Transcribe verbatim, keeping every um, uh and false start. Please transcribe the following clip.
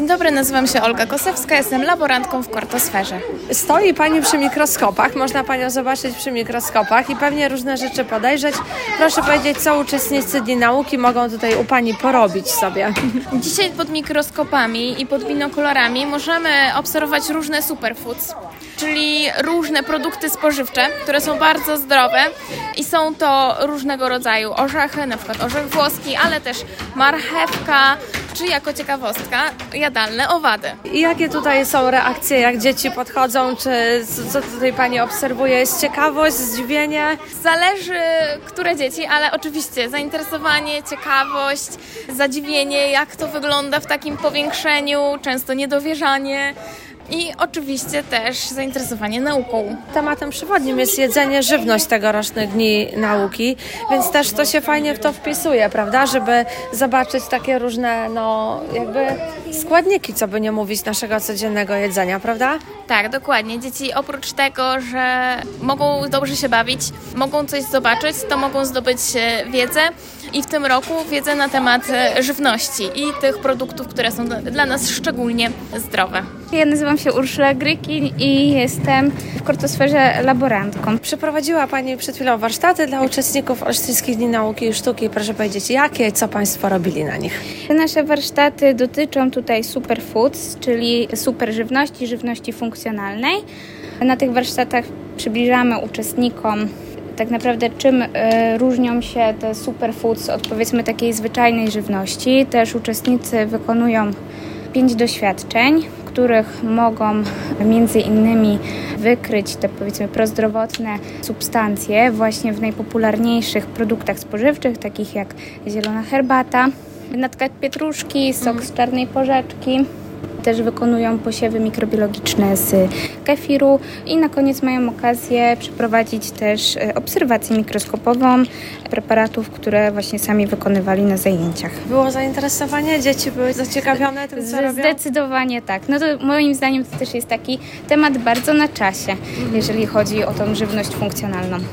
Dzień dobry, nazywam się Olga Kosewska, jestem laborantką w Kortosferze. Stoi Pani przy mikroskopach, można Panią zobaczyć przy mikroskopach i pewnie różne rzeczy podejrzeć. Proszę powiedzieć, co uczestnicy Dni Nauki mogą tutaj u Pani porobić sobie? Dzisiaj pod mikroskopami i pod binokularami możemy obserwować różne superfoods, czyli różne produkty spożywcze, które są bardzo zdrowe i są to różnego rodzaju orzechy, na przykład orzech włoski, ale też marchewka, czy jako ciekawostka jadalne owady. I jakie tutaj są reakcje, jak dzieci podchodzą, czy co tutaj Pani obserwuje? Jest ciekawość, zdziwienie? Zależy, które dzieci, ale oczywiście zainteresowanie, ciekawość, zadziwienie, jak to wygląda w takim powiększeniu, często niedowierzanie. I oczywiście też zainteresowanie nauką. Tematem przewodnim jest jedzenie, żywność tegorocznych Dni Nauki, więc też to się fajnie w to wpisuje, prawda? Żeby zobaczyć takie różne, no jakby składniki, co by nie mówić, naszego codziennego jedzenia, prawda? Tak, dokładnie. Dzieci oprócz tego, że mogą dobrze się bawić, mogą coś zobaczyć, to mogą zdobyć wiedzę i w tym roku wiedzę na temat żywności i tych produktów, które są dla nas szczególnie zdrowe. Ja nazywam się Urszula Grykin i jestem w Kortosferze laborantką. Przeprowadziła Pani przed chwilą warsztaty dla uczestników Olsztyńskich Dni Nauki i Sztuki. Proszę powiedzieć, jakie, co Państwo robili na nich? Te nasze warsztaty dotyczą tutaj superfoods, czyli super żywności, żywności funkcjonalnej. Na tych warsztatach przybliżamy uczestnikom tak naprawdę czym y, różnią się te superfoods od powiedzmy takiej zwyczajnej żywności. Też uczestnicy wykonują pięć doświadczeń, w których mogą między innymi wykryć te powiedzmy prozdrowotne substancje właśnie w najpopularniejszych produktach spożywczych, takich jak zielona herbata, natka pietruszki, sok z czarnej porzeczki. Też wykonują posiewy mikrobiologiczne z kefiru i na koniec mają okazję przeprowadzić też obserwację mikroskopową preparatów, które właśnie sami wykonywali na zajęciach. Było zainteresowanie? Dzieci były zaciekawione tym, co robią? Zdecydowanie tak. No to moim zdaniem to też jest taki temat bardzo na czasie, jeżeli chodzi o tą żywność funkcjonalną.